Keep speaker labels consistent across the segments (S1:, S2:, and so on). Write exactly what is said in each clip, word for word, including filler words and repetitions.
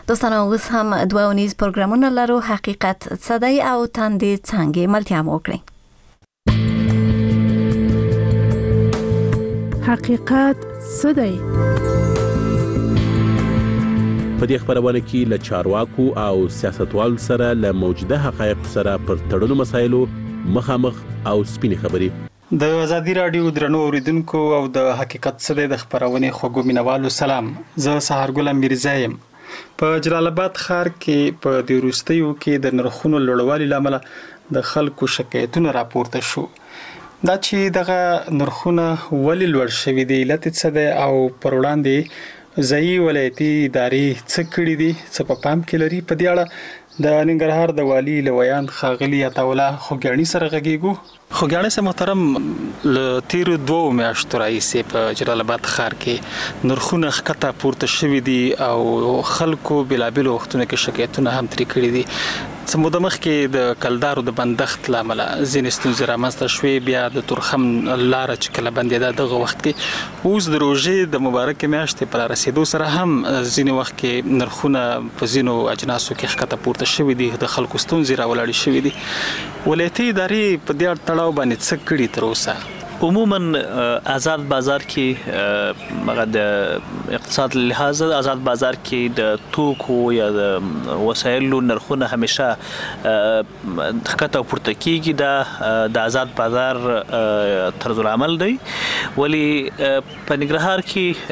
S1: دوستان اوس هم دوه ونیز پروګرامونه لرو، حقیقت څه دی او تندې څنګه ملتیا مو وکړئ.
S2: حقیقت څه دی؟
S3: په دې خبرونه کې له چارواکو او سیاستوالو سره له موجوده حقایق سره پر تړلو مسایلو مخامخ او سپینې خبرې.
S4: د ازادي رادیو درنو اوریدونکو او د حقیقت څه دی د خبرونه خوږو مینوالو سلام. زه سحرګل میرزا یم. په جلال آباد ښار کې په د وروستیو کې د نرخونو لوړوالي لامل د خلکو شکایتونه راپورته شو. دا چې دغه نرخونه ولې لوړ شوي دي، علت څه دی او پر وړاندې ځایي ولایتي ادارې څه کړي دي، څه په پام کې لري. په دې اړه د ننګرهار د والي لویان ښاغلي عطاالله خوږیاڼي سره غږیږو. خوږیاڼي سره محترم، له تیرو دوو میاشتو راهیسې په جلال آباد ښار کې نرخونه ښکته پورته شوي دي او خلکو بېلابېلو وختونو کې شکایتونه هم ترې کړي دي. څه موده مخکې د کلدارو د بندښت له امله ځینې ستونزې رامنځته شوې، بیا د تورخم لاره چې کله بندېده دغه وخت کې، اوس د روژې د مبارکې میاشتې په رارسېدو سره هم ځینې وخت کې نرخونه په ځینو اجناسو کې ښکته پورته شوي دي، د خلکو ستونزې راولاړې شوي دي. ولایتي ادارې په دې تړاو باندې څه کړي تر اوسه؟
S5: عموما آزاد بازار کې مګر د اقتصاد لحاظ آزاد بازار کې د توکو یا د وسایلو نرخونه همیشه ښکته پورته کیږي. دا د آزاد بازار طرز العمل دی. ولی په ننګرهار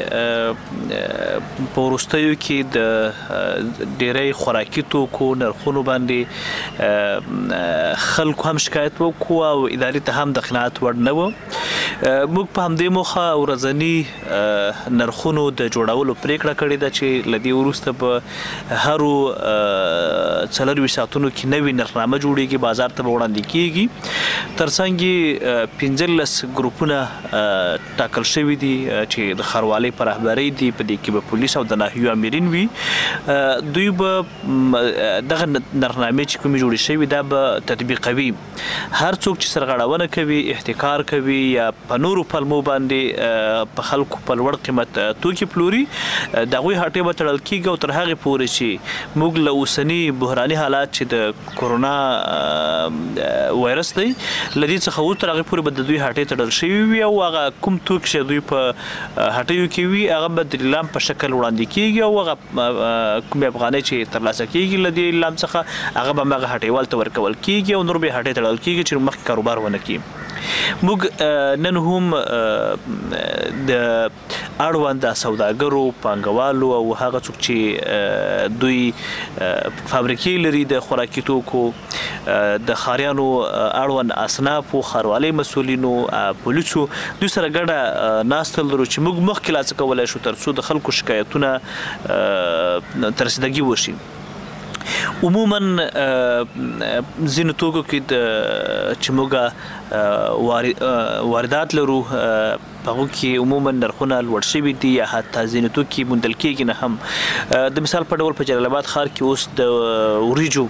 S5: کې په وروستیو کې د ډیری خوراکي توکو نرخونو باندې خلکو هم شکایت وکړو او ادارې ته هم د قناعت وړ نه و. موږ په همدې موخه ورځنی نرخونو د جوړولو پریکړه کړې ده چې لدی وروسته په هرو څلروي ساعتونو کې نوې نرخنامه جوړیږي، بازار ته وړاندې کیږي. ترڅنګ پنځلس ګروپونه ټاکل شوي دي چې د ښاروالۍ په رهبرۍ دي، په دې کې به پولیس او د ناحیو امرین وي. دوی به دغه نرخنامې چې کومې جوړې شوي دا به تطبیقوي. هر څوک چې سرغړونه کوي، احتکار کوي یا په نورو پلمو باندې په خلکو په لوړ قیمت توکي پلوري، د هغوی هټۍ به تړل کېږي او تر هغې پورې چې موږ له اوسني بحراني حالات چې د کورونا وایرس دی له دې څخه اوس تر هغې پورې به د دوی هټۍ تړل شوي وي او هغه کوم توکي چې دوی په هټیو کې وي هغه به د لیلام په شکل وړاندې کېږي او هغه کومې افغانۍ چې ترلاسه کېږي له دې لیلام څخه هغه به هماغه هټیوال ته ورکول کېږي او نور به یې هټۍ تړل کېږي چې مخکې کاروبار ونه کړي. موږ نن هم د اړوند سوداګرو، پانګوالو او هغه څوک چې دوی فابریکې لري د خوراکي توکو، د ښاریانو اړوند اصنافو، ښاروالۍ مسؤلینو، پولیسو، دوی سره ګډه ناسته لرو چې موږ مخکې لا څه کولی شو تر څو د خلکو شکایتونه تر رسیدګي وشي. عموما ځینو توکو کې چې موږ واردات لرو په هغو کې عموما نرخونه لوړ شوي دي یا حتی ځینې توکي موندل کېږي نه هم. د مثال په ډول په جلال آباد ښار کې اوس د وریجو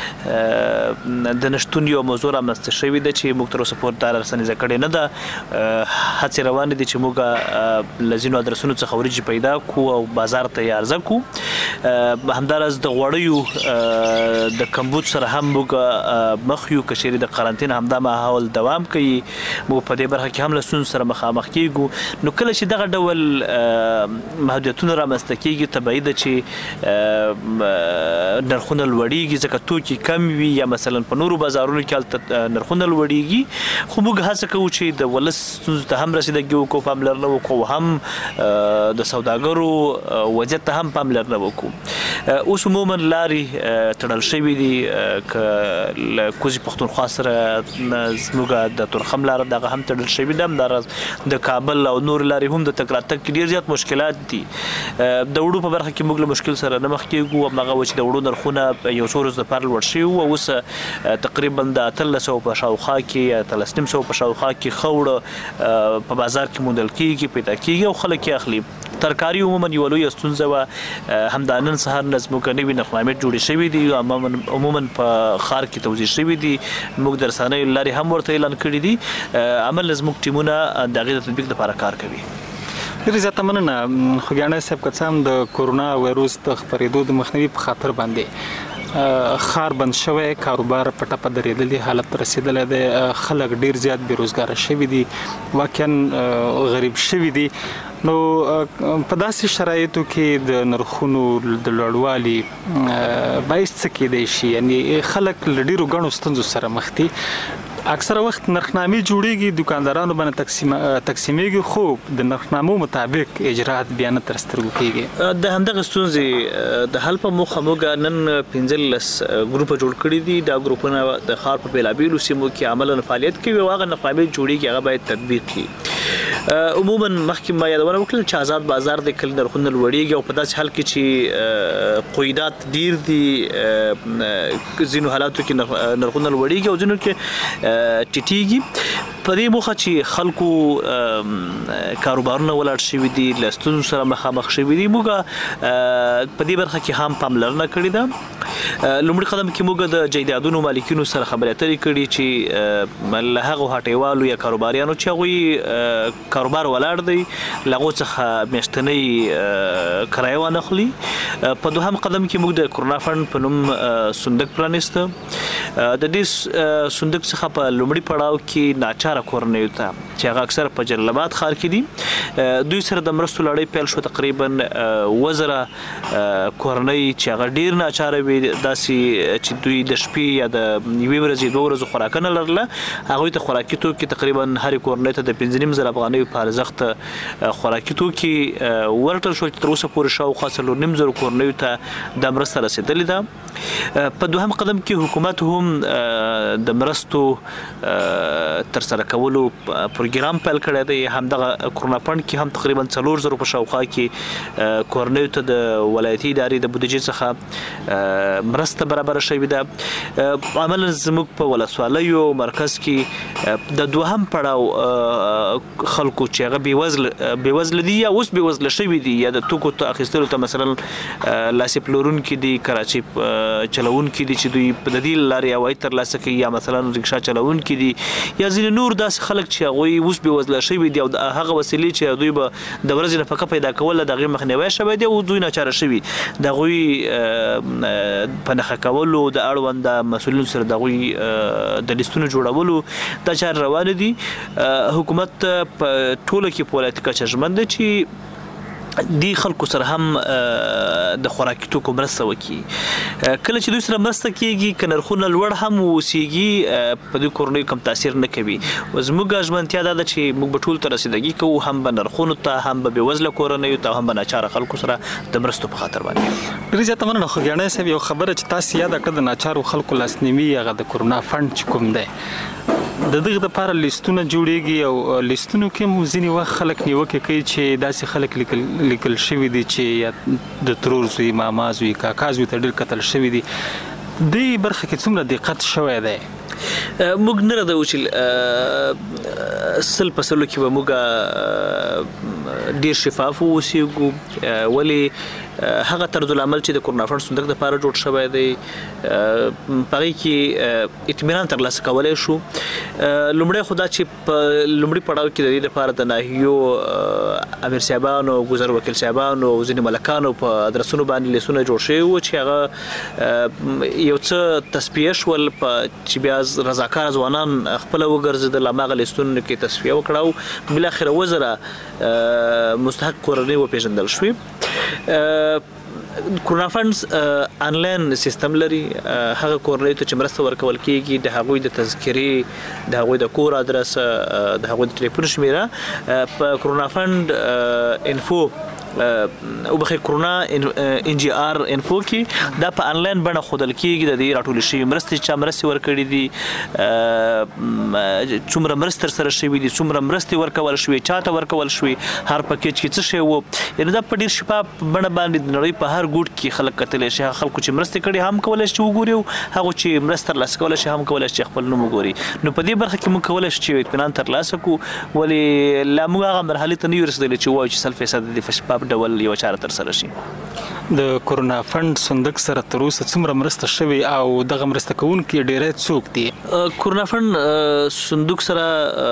S5: د نشتون یو موضوع رامنځته شوې ده چې موږ تر اوسه پورې دا راسنیزه کړې نه ده. هڅې روانې دي چې موږ له ځینو ادرسونو څخه وریجې پیدا کړو او بازار ته یې عرضه کړو. همداراز د غوړیو د کمبود سره هم موږ مخ یو، که چیرې د قرنطین همدا ماحول دوام کوي موږ په دې برخه کې هم له ستونزو سره مخامخ کېږو. نو کله چې دغه ډول محدودیتونه رامنځته کېږي طبیعي ده چې نرخونه لوړېږي ځکه توکي کم وي یا مثلا په نورو بازارونو کې هلته نرخونه لوړېږي. خو موږ هڅه کوو چې د ولس ستونزو ته هم رسیدګي وکړو، پاملرنه وکړو، هم د سوداګرو وضعیت ته هم پاملرنه وکړو. اوس عموما لارې تړل شوي دي، که له کوزي پښتونخوا سره زموږ د تورخم لاره دغه هم تړل شوي ده. همداراز د کابل او نور لارې هم د تګ راتګ کې ډېر زیات مشکلات دي. د وړو په برخه کې موږ له مشکل سره نه مخ کېږو. هماغه و چې د وړو نرخونه یو څو ورځو دپاره لوړ شوي وو، اوس تقریبا د اتلس سوه په شاوخوا کې، اتلس نیم سوه په شاوخوا کې ښه وړه په بازار کې موندل کېږي، پیدا کېږي او خلک یې اخلي. ترکاري عموما یوه لویه ستونزه وه. همدا نن سهار نه زموږ نوي نرخنامې جوړې شوي دي، عموما په ښار کې توضیح شوي دي. موږ د رسنیو لارې هم ورته اعلان کړي دي. عمل زموږ ټیمونه د هغې د تطبیق لپاره کار کوي.
S4: ډېر زیاته مننه خوږیاڼی صاحب، که څه هم د کورونا وایروس د خپرېدو د مخنیوي په خاطر باندې خار بند شوی، کاروبار په ټپه درېدلی حالت ته رسېدلی دی، خلک ډېر زیات بېروزګاره شوي دي، واقعا غریب شوي دي. نو په داسې شرایطو کې د نرخونو د لوړوالي باعث څه کېدی شي؟ یعنې خلک له ډېرو ګڼو ستونزو سره مخ دي. اکثره وخت نرخنامې جوړېږي، دکاندارانو باندې تقسیم تقسیمېږي، خو د نرخنامو مطابق اجرات بیا نه تر سترګو کېږي.
S5: د همدغه ستونزې د حل په موخه موږ نن پنځلس ګروپه جوړ کړي دي. دا ګروپونه د ښار په بېلابېلو سیمو کې عملاً فعالیت کوي او هغه نرخنامې جوړېږي هغه باید تطبیق کړي. عموما مخکې ما یادونه وکړل چې آزاد بازار د کله نرخونه لوړېږي او په داسې حال کې چې قیودات ډېر دي، ځینو حالاتو کې نرخونه لوړېږي او ځینو کې ټیټېږي. په دې موخه چې خلکو کاروبارونه ولاړ شوي دي، له ستونزو سره مخامخ شوي دي، موږ په دې برخه کې هم پاملرنه کړې ده. لومړي قدم کې موږ د جایدادونو مالکینو سره خبرې اترې کړي چې له هغو هټیوالو یا کاروباریانو چې هغوی کاروبار ولاړ دی له هغو څخه میاشتنۍ کرایه وانخلي. په دوهم قدم کې موږ د کورونا فنډ په نوم صندوق پرانیسته. د دې صندوق څخه په لومړي پړاو کې ناچاره کورنیو ته چې هغه اکثر په جلال آباد ښار کې دي دوی سره د مرستو لړۍ پیل شو. تقریبا اوه زره کورنۍ چې هغه ډېر ناچاره وي، داسې چې دوی د شپې یا د یوې ورځې دوه ورځو خوراکه نه لرله، هغوی ته خوراکي توکي تقریبا هرې کورنۍ ته د پنځه نیم زره افغانیو په ارزښت خوراکي توکي ورکړل شول چې تر اوسه پورې شاوخوا څلور نیم زرو کورنیو ته دا مرسته رسېدلې ده. په دوهم قدم کې حکومت هم د مرستو ترسره کولو پروګرام پیل کړی دی. همدغه کورونا فنډ کې هم تقریبا څلور زرو په شاوخوا کې کورنیو ته د ولایتي ادارې د بودیجې څخه مرسته برابره شوې ده. عملاً زموږ په ولسوالیو مرکز کې د دوهم پړاو خلکو چې هغه بېوزله دي یا اوس بېوزله شوي دي یا د توکو ته اخیستلو ته مثلا لاسې پلورونکي دي، کراچۍ چلوونکي دي چې دوی په د دې لارې عواید ترلاسه کوي، یا مثلا رکشا چلوونکي دي، یا ځینې نور داسې خلک چې هغوی اوس بېوزله شوي دي او هغه وسیلې چې دوی به د ورځې نفقه پیدا کوله د هغې مخنیوی شوی دی او دوی ناچاره شوي، د هغوی په نښه کولو د اړونده مسؤلینو سره د هغوی د لیستونو جوړولو دا چارې روانې دي. حکومت په ټوله کې په ولایتي کچه ژمن دی چې دې خلکو سره هم د خوراکي توکو مرسته وکړي. کله چې دوی سره مرسته کېږي که نرخونه لوړ هم اوسېږي په دې کورنیو کم تاثیر نه کوي. زموږ ژمنتیا دا ده چې موږ به ټولو ته رسیدګي کوو، هم به نرخونو ته، هم به بېوزله کورنیو ته، هم به ناچاره خلکو سره د مرستو په خاطر باندې.
S4: ډېر زیاته مننه خوږیاڼی صاحب. یو خبره چې تاسې یاده کړه د ناچارو خلکو لاسنیوي، هغه د کورونا فنډ چې کوم دی د دغه دپاره لیستونه جوړېږي او لیستونو کې مو ځینې وخت خلک نیوکې کوي چې داسې خلک لیکل لیکل شوي دي چې یا د ترور زوی، ماما زوی، کاکا زوی ته ډېر کتل شوي دي. دې برخه کې څومره دقت شوی دی؟
S5: موږ نه ردو چې سل په سلو کې به موږ ډېر شفاف واوسېږو، ولې هغه طرزالعمل چې د کورونا فنډ صندوق دپاره جوړ شوی دی په هغې کې اطمینان ترلاسه کولی شو. لومړی خو دا چې په لومړي پړاو کې د دې لپاره د ناحیو امیر صاحبانو، ګذر وکیل صاحبانو او ځینې ملکانو په ادرسونو باندې لیستونه جوړ شوي وو چې هغه یو څه تصفیه شول چې بیا رضاکاره ځوانان خپله وګرځېدل، هماغه لیستونو کې تصفیه وکړه او بالاخره اووه زره مستحق کورنۍ وپېژندل شوې. کورونا فنډز آنلاین سیستم لري. هغه کورنۍ ته چې مرسته ورکول کېږي د هغوی د تذکرې، د هغوی د کور ادرس، د هغوی د ټلیفون شمیره په کورونا فنډ انفو او بخیر کورونا ان جی آر انفو کې دا په آنلاین بڼه ښودل کېږي. د دې راټولې شوي مرستې چا مرستې ورکړي دي، څومره مرستې ترسره شوي دي، څومره مرستې ورکول شوې، چا ته ورکول شوې، هر پکیج کې څه شی و. یعنې دا په ډېر شفاف بڼه باندې د نړۍ په هر ګوټ کې خلک کتلی شي. هغه خلکو چې مرستې کړي هم کولی شي چې وګوري، او هغو چې مرسته ترلاسه کولی شي هم کولی شي چې خپل نوم وګوري. نو په دې برخه کې موږ کولی شو چې اطمینان ترلاسه کړو، ولې لا موږ هغه مرحلې ته نه یو رسېدلی چې ووایو چې سل فیصده د شفاف ډول یو چاره ترسره شي.
S4: د کورونا فند صندوق سره تر اوسه څومره مرسته شوې او دغه مرسته کوونکي ډېری څوک دي؟
S5: کورونا فند صندوق سره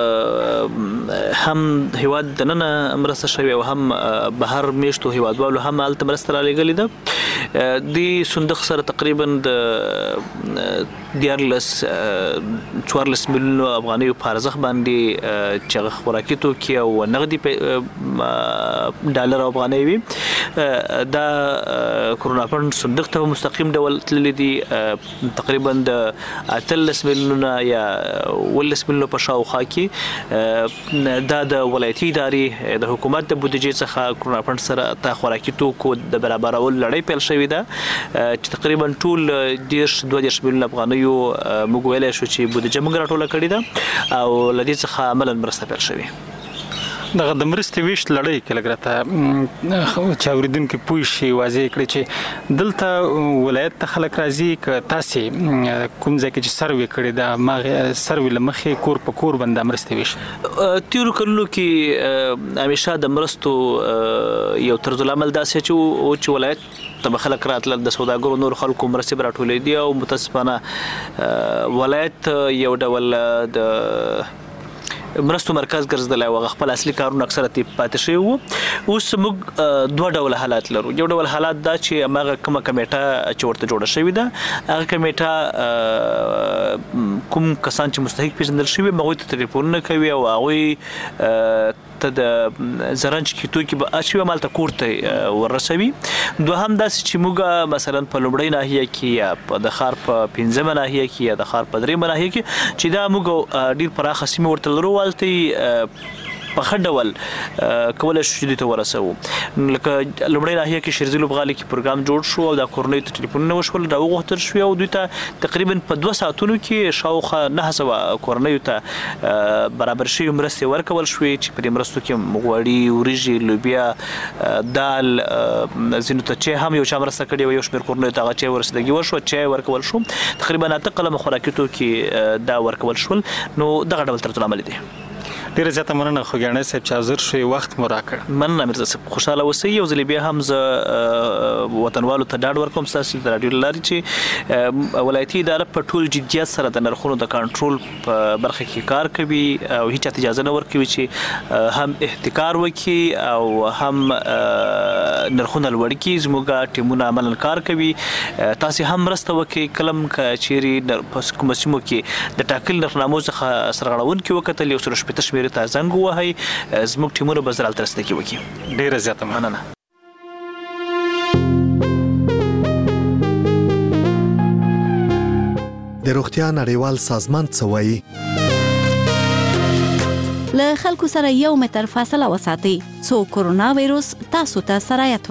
S5: هم هیواد دننه مرسته شوې او هم بهر میشتو هیوادوالو هم هلته مرسته رالیږلې ده. د صندوق سره تقریبا د دیارلس څوارلس میلیونو افغانیو په ارزښت باندې چې هغه خوراکي توکي او نغدي ډالر او افغانۍ وي دا کورونا فند صندوق ته مستقیم ډول تللی دي. تقریبا د اتلس میلیونه یا ولس میلیونه په شاوخوا کې دا د ولایتي ادارې د حکومت د بودیجې څخه کورونا فند سره د خوراکي توکو د برابرولو لړۍ پیل شوې ده چې تقریبا ټول دېرش دوه دېرش میلیونه افغانیو موږ ویلی شو چې بودیجه موږ راټوله کړې ده او له دې څخه عملاً مرسته پیل شوې.
S4: دغه د مرستې ویشت لړۍ کې لږ راته چې اورېدونکي پوه شي واضح کړي چې دلته ولایت ته خلک راځي که تاسې کوم ځای کې چې سروې کړې ده سروې له مخې کور په کور باندې مرستې ویشت؟
S5: تېرو کلونو کې همیشه د مرستو یو طرزالعمل داسې چې ولایت ته به خلک راتلل د سوداګرو نور خلکو مرستې به راټولې دي او متاسفانه ولایت یو ډول د مرستو مرکز ګرځېدلی او هغه خپل اصلي کارونه اکثره ترې پاتې شوي وو. اوس موږ دوه ډوله حالات لرو. یو ډول حالات دا چې هماغه کومه کمیټه چې ورته جوړه شوې ده هغه کمیټه کوم کسان چې مستحق پېژندل شوي هغوی ته تلیفونونه کوي او هغوی ته د زرنج کې توکي به اچوي همالته کور ته ورسوي. دوهم داسې چې موږ مثلا په لومړۍ ناحیه کې یا د ښار په پنځمه ناحیه کې یا د ښار په درېیمه ناحیه کې چې دا موږ ډېر پراخه سیمې ورته لرو هلته په ښه ډول کولی شو چې دوی ته ورسوو. لکه لومړۍ ناحیه کې شیرزي لوبغالي کې پروګرام جوړ شو او دا کورنیو ته ټلیفونونه وشول راوغوښتل شوې او دوی ته تقریبا په دوه ساعتونو کې شاوخوا نهه سوه کورنیو ته برابر شوي مرستې ورکول شوې چې په دې مرستو کې غوړي، وریژې، لوبیا، دال، ځینو ته چای هم یو چا مرسته کړې وه، یو شمېر کورنیو ته هغه چای ورسېدګي وشوه، چای ورکول شو. تقریبا اته قلمه خوراکي توکي دا ورکول شول. نو دغه ډول طرزالعمل دی.
S4: ډېره زیاته مننه خوږیاڼی صاحب چې حاضر شوې، وخت مو راکړ.
S5: مننه میرزا صاحب، خوشحاله اوسئ. یو ځلې بیا هم زه وطنوالو ته ډاډ ورکوم ستاسې د راډیو له لارې چې ولایتي اداره په ټول جدیت سره د نرخونو د کنټرول په برخه کې کار کوي او هیچ چاته اجازه نه ورکوي چې هم احتکار وکړي او هم نرخونه لوړ کړي. زموږ ټیمونه عملاً کار کوي. تاسې هم مرسته وکړئ. کله هم که چیرې په کومو سیمو کې د ټاکلي نرخنامو څخه سرغړونکي وکتل یو سل شپېته شمېرې ته زنګ ووهئ، زموږ ټیمونه به زر هلته رسېدګي وکړي.
S4: ډېره زیاته مننه.
S6: د روغتیا نړیوال سازمان څه وایي؟
S1: له خلکو سره یو متر فاصله وساتئ څو کورونا وایروس تاسو ته سرایت